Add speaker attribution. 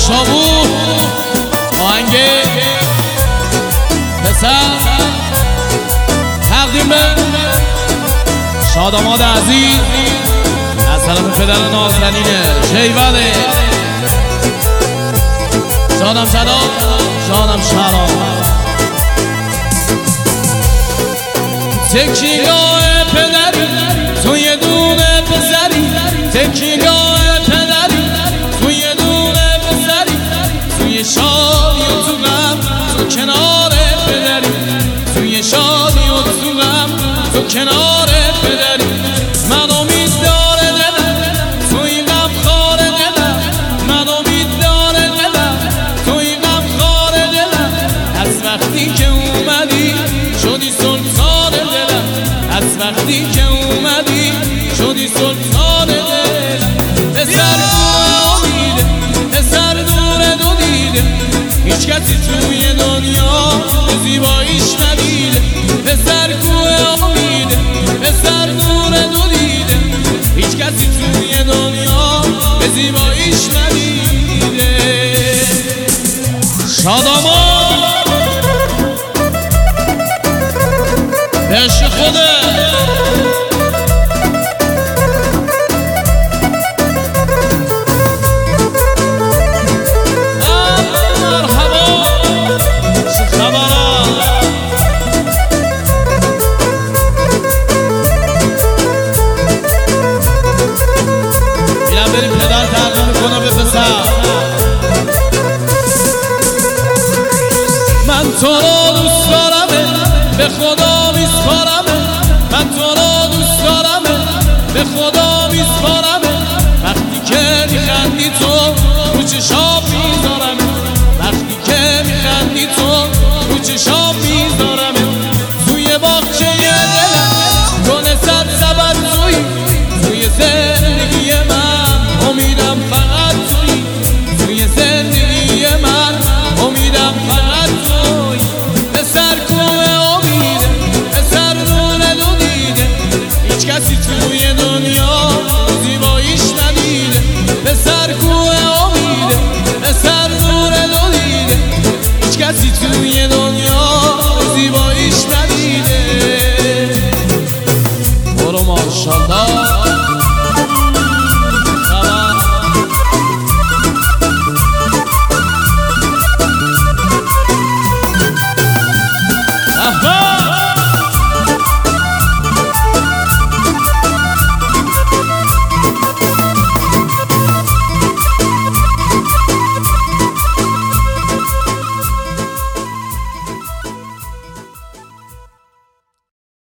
Speaker 1: شابو آهنگ پسر تقدیم به شاداماد عزیز از طرف پدر نازنین شیوله. جانم سلام جانم شرام تکیگاه پدری تو یه دونه پسری، تکیگاه پدری تو یه دونه پسری، توی شادی و تو غم تو کنار پدری، توی شادی و تو غم تو کنار پدری. من امید داره دلم توی غم خار دلم، من امید داره دلم توی غم خار دلم. از وقتی که اومدی شدی سلطان دلم، از وقتی که اومدی شدی سلطان دلم. پسر امیده پسر دور دو دیده، هیچ کسی توی دنیا به زیباییش ندیده. پسر کوه امیده پسر دور دو دیده، هیچ کسی توی دنیا به زیباییش ندیده. شاداماد به عشق خوده من تو رو دوست دارمه به خدا میسپارمه، من تو رو دوست دارمه به خدا میسپارمه. وقتی که میخندی تو رو چشام میذارم،